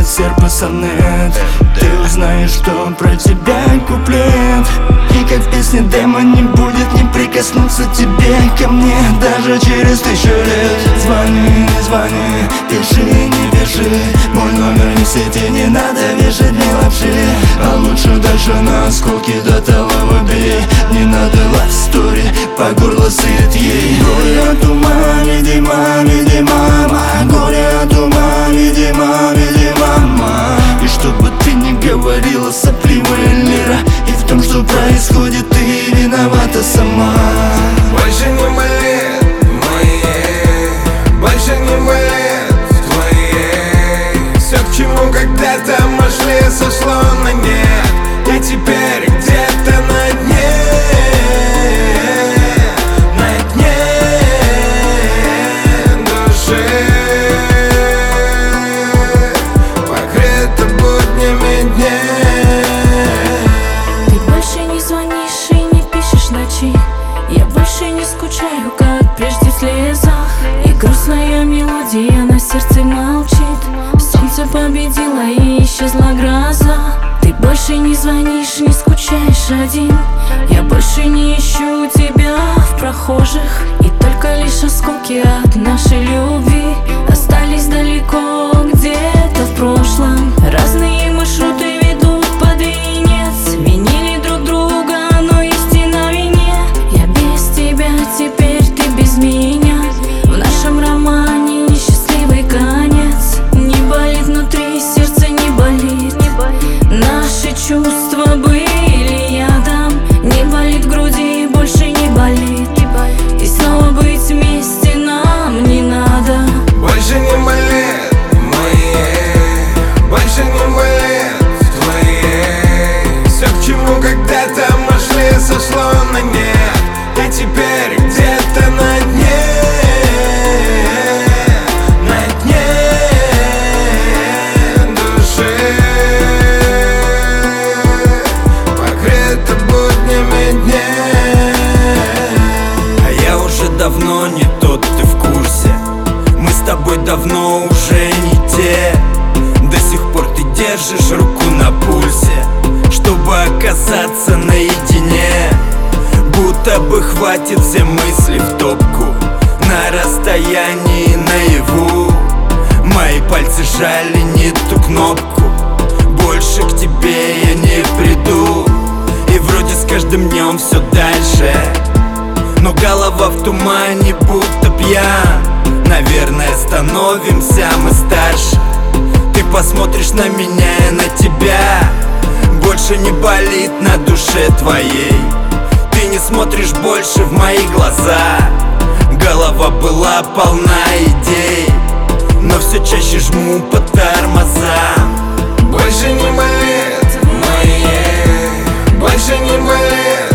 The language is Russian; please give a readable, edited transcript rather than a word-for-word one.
серп и сонет. Ты узнаешь, что про тебя куплет. И как в песне демо не будет не прикоснуться тебе ко мне даже через 1000 лет. Звони, не звони, пиши, не пиши. Мой номер не в сети, не надо вешать мне лапши. А лучше дальше на осколки до того убей. Не надо love story, по горло сыт ей. Горе от ума, видимо, видимо. Горе от ума, видимо, видимо. И чтобы ты не говорила, сопливая лира, и в том, что происходит, ты виновата сама. Больше не болит моей, больше не болит твоей. Все, к чему когда-то мы шли, сошло на нет. Я теперь где-то на дне, на дне души, покрыта буднями дней. Ты больше не звонишь и не пишешь ночи. Я больше не скучаю, как прежде в слезах. И грустная мелодия на сердце молчит. Солнце победило и исчезла гроза. Ты больше не звонишь, не скучаешь один. Я больше не ищу тебя в прохожих. И только лишь осколки от нашей любви остались далеко, где-то в прошлом. Разные маршруты ведут под венец. Винили друг друга, но истина в вине. Я без тебя, теперь ты без меня. В нашем романе несчастливый конец. Не болит внутри, сердце не болит. Наши чувства были ядом. Не болит в груди, больше не болит. И снова быть вместе нам не надо. Больше не болит моей, больше не болит твоей. Все, к чему когда-то мы шли, сошло на нет. Я теперь где-то на дне, на дне души, покрыта буднями дней. А я уже давно не тот, ты в курсе. Мы с тобой давно уже не те. До сих пор ты держишь руку на пульсе, чтобы оказаться наедине. Будто бы хватит все мысли в топку, на расстоянии наяву. Мои пальцы жали не ту кнопку, больше к тебе я не приду. И вроде с каждым днем все дальше, но голова в тумане, будто пьян. Наверное, становимся мы старше. Ты посмотришь на меня и на тебя, больше не болит на душе твоей. Ты не смотришь больше в мои глаза. Голова была полна идей, но все чаще жму по тормозам. Больше не болит моей, больше не болит